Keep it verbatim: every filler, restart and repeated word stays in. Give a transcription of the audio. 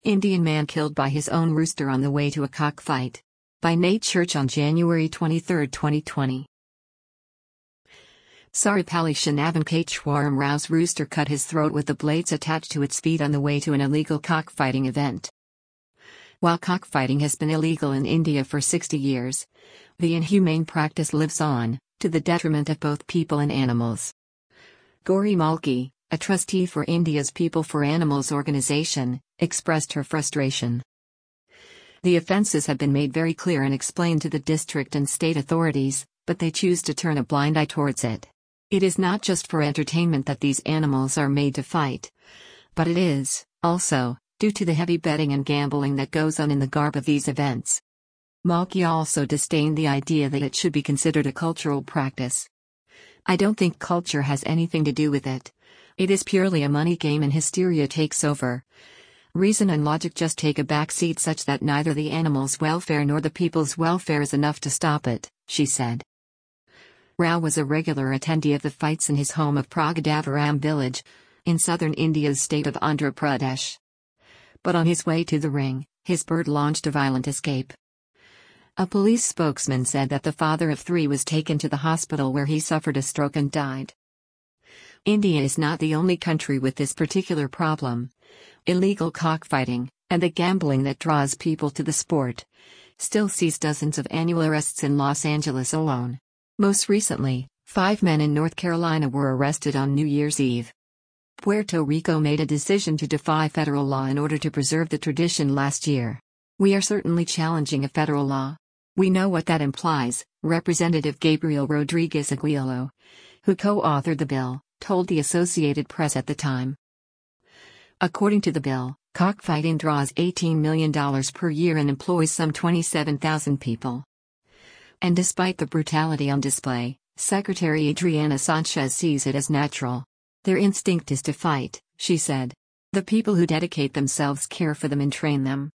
Indian man killed by his own rooster on the way to a cockfight. By Nate Church on January twenty-third, twenty twenty. Saripalli Shanavankateshwaram Rao's rooster cut his throat with the blades attached to its feet on the way to an illegal cockfighting event. While cockfighting has been illegal in India for sixty years, the inhumane practice lives on, to the detriment of both people and animals. Gauri Malki, a trustee for India's People for Animals organization, expressed her frustration. The offences have been made very clear and explained to the district and state authorities, but they choose to turn a blind eye towards it. It is not just for entertainment that these animals are made to fight, but it is, also, due to the heavy betting and gambling that goes on in the garb of these events. Malki also disdained the idea that it should be considered a cultural practice. I don't think culture has anything to do with it. It is purely a money game and hysteria takes over. Reason and logic just take a back seat such that neither the animal's welfare nor the people's welfare is enough to stop it, she said. Rao was a regular attendee of the fights in his home of Pragadavaram village, in southern India's state of Andhra Pradesh. But on his way to the ring, his bird launched a violent escape. A police spokesman said that the father of three was taken to the hospital where he suffered a stroke and died. India is not the only country with this particular problem. Illegal cockfighting, and the gambling that draws people to the sport, still sees dozens of annual arrests in Los Angeles alone. Most recently, five men in North Carolina were arrested on New Year's Eve. Puerto Rico made a decision to defy federal law in order to preserve the tradition last year. We are certainly challenging a federal law. We know what that implies, Representative Gabriel Rodriguez Aguilo, who co-authored the bill, told the Associated Press at the time. According to the bill, cockfighting draws eighteen million dollars per year and employs some twenty-seven thousand people. And despite the brutality on display, Secretary Adriana Sanchez sees it as natural. Their instinct is to fight, she said. The people who dedicate themselves care for them and train them.